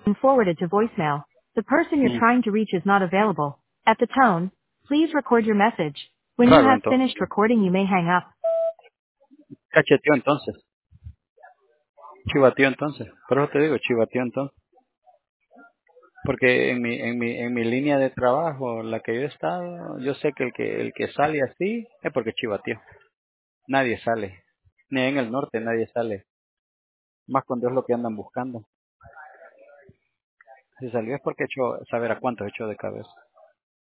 and forwarded to voicemail. The person you're Mm, trying to reach is not available. At the tone, please record your message. When you Raro have entonces. finished recording, you may hang up. Cacheteó entonces. Chivateó entonces. Por eso te digo, chivateó entonces. Porque en mi línea de trabajo, la que yo he estado, yo sé que el que sale así es porque chivateó. Nadie sale. Ni en el norte nadie sale. Más cuando es lo que andan buscando. Si salió es porque echó, saber a cuántos echó de cabeza.